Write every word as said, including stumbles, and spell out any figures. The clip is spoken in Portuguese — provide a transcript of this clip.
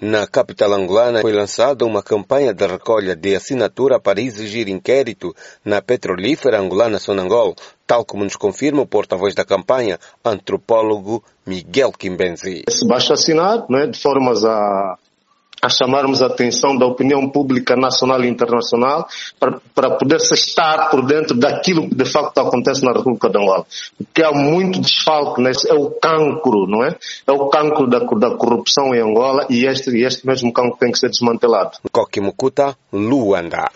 Na capital angolana foi lançada uma campanha de recolha de assinatura para exigir inquérito na petrolífera angolana Sonangol, tal como nos confirma o porta-voz da campanha, antropólogo Miguel Kimbenzi. Se basta assinar, não é, de formas a, a chamarmos a atenção da opinião pública nacional e internacional para, para poder-se estar por dentro daquilo que de facto acontece na República de Angola. Porque há muito desfalque, né? É o cancro, não é? É o cancro da, da corrupção em Angola e este, este mesmo cancro tem que ser desmantelado. Koki Mukuta, Luanda.